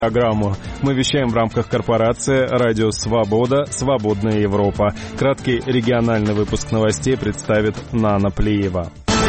Программу мы вещаем в рамках корпорации «Радио Свобода. Свободная Европа». Краткий региональный выпуск новостей представит Нана Плиева.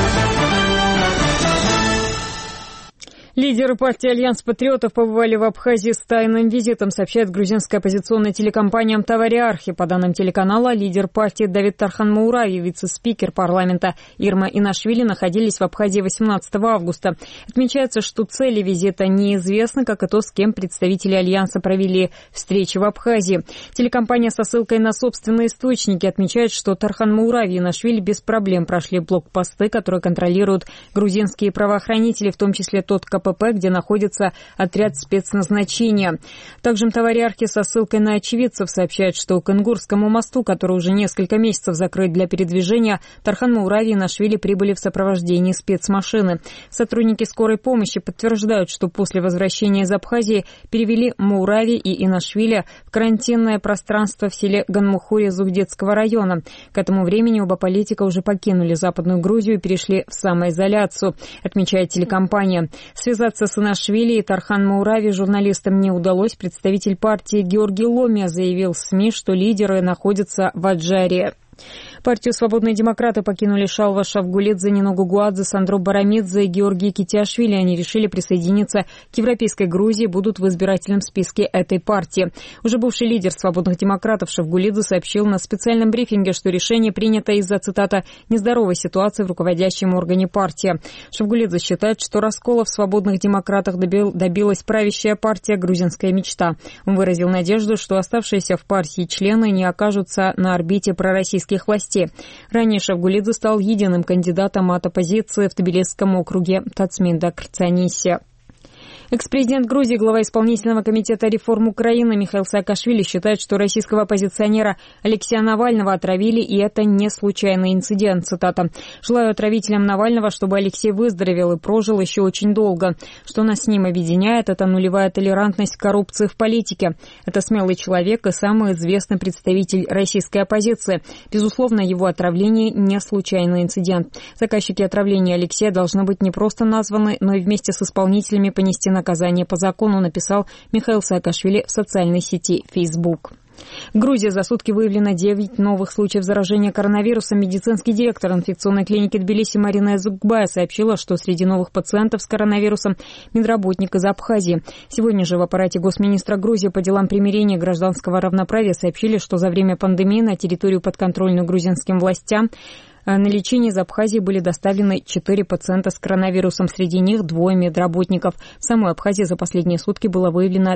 Лидеры партии «Альянс патриотов» побывали в Абхазии с тайным визитом, сообщает грузинская оппозиционная телекомпания «Тавариархи». По данным телеканала, лидер партии Давид Тархан-Маурави и вице-спикер парламента Ирма Инашвили находились в Абхазии 18 августа. Отмечается, что цели визита неизвестны, как и то, с кем представители Альянса провели встречи в Абхазии. Телекомпания со ссылкой на собственные источники отмечает, что Тархан-Маурави и Инашвили без проблем прошли блокпосты, которые контролируют грузинские правоохранители, в том числе тот КПП, где находится отряд спецназначения. Также Тавариархи со ссылкой на очевидцев сообщает, что к Ингурскому мосту, который уже несколько месяцев закрыт для передвижения, Тархан-Маурави и Инашвили прибыли в сопровождении спецмашины. Сотрудники скорой помощи подтверждают, что после возвращения из Абхазии перевели Маурави и Инашвили в карантинное пространство в селе Ганмухури Зугдетского района. К этому времени оба политика уже покинули Западную Грузию и перешли в самоизоляцию, отмечает телекомпания. Связаться с Инашвили и Тархан-Маурави журналистам не удалось. Представитель партии Георгий Ломия заявил в СМИ, что лидеры находятся в Аджаре. Партию «Свободные демократы» покинули Шалва Шавгулидзе, Нино Гугуадзе, Сандро Барамидзе и Георгий Китиашвили. Они решили присоединиться к Европейской Грузии, будут в избирательном списке этой партии. Уже бывший лидер «Свободных демократов» Шавгулидзе сообщил на специальном брифинге, что решение принято из-за, цитата, «нездоровой ситуации в руководящем органе партии». Шавгулидзе считает, что раскола в «Свободных демократах» добилась правящая партия «Грузинская мечта». Он выразил надежду, что оставшиеся в партии члены не окажутся на орбите пророссийских властей. Ранее Шавгулидзе стал единым кандидатом от оппозиции в Тбилисском округе Тацминда Крцаниси. Экс-президент Грузии, глава исполнительного комитета реформ Украины Михаил Саакашвили считает, что российского оппозиционера Алексея Навального отравили, и это не случайный инцидент. Цитата. «Желаю отравителям Навального, чтобы Алексей выздоровел и прожил еще очень долго. Что нас с ним объединяет, это нулевая толерантность к коррупции в политике. Это смелый человек и самый известный представитель российской оппозиции. Безусловно, его отравление не случайный инцидент. Заказчики отравления Алексея должны быть не просто названы, но и вместе с исполнителями понести наказание по закону», написал Михаил Саакашвили в социальной сети Facebook. В Грузии за сутки выявлено 9 новых случаев заражения коронавирусом. Медицинский директор инфекционной клиники Тбилиси Марина Эзукбая сообщила, что среди новых пациентов с коронавирусом медработник из Абхазии. Сегодня же в аппарате госминистра Грузии по делам примирения и гражданского равноправия сообщили, что за время пандемии на территорию, подконтрольную грузинским властям, на лечение из Абхазии были доставлены 4 пациента с коронавирусом. Среди них 2 медработников. В самой Абхазии за последние сутки было выявлено